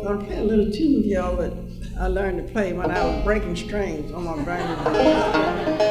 I'm gonna play a little tune for y'all that I learned to play when I was breaking strings on my brain.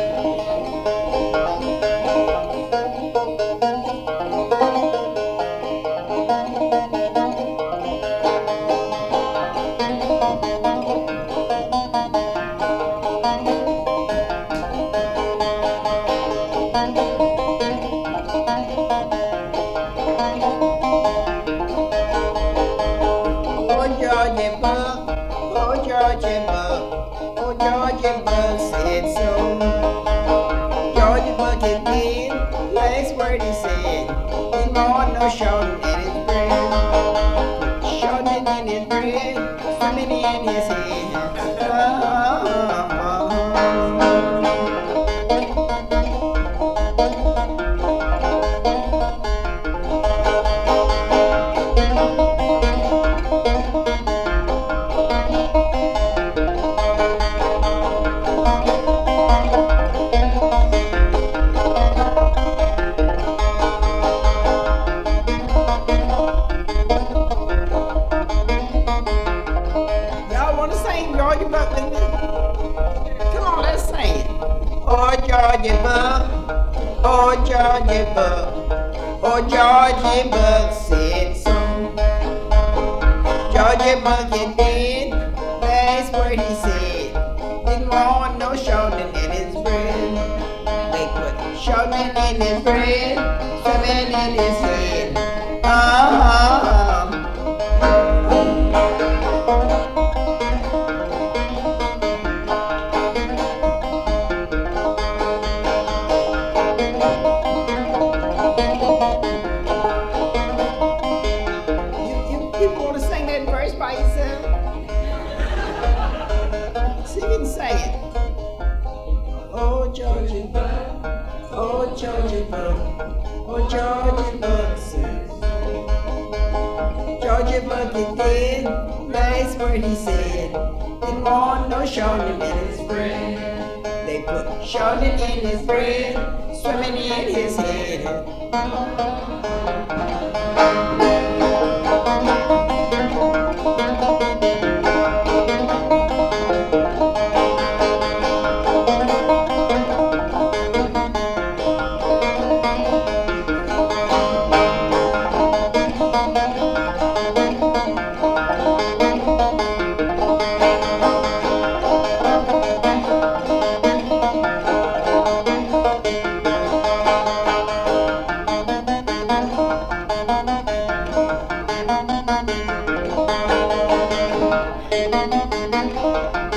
Oh Georgie Buck, oh Georgie Buck, oh Georgie Buck said so. Georgie Buck it did, last word he said. Didn't want no shorting in his bread. Shorting in his bread, swimming in his head. Y'all want to sing Georgie Buck with me? Come on, let's sing it. Oh Georgie Buck, oh Georgie Buck, oh Georgie Buck said so. Georgie Buck it did, that's what he said. Didn't want no shortening in his bread. They put shortening in his bread, swimming in his head. You want to sing that verse by yourself? See if you can say it. Oh Georgie Buck, oh Georgie Buck, oh Georgie Buck says. Georgie Buck it did, that's what he said. Didn't want no shortening in his bread. They put shortening in his bread, swimming in his head. Thank you.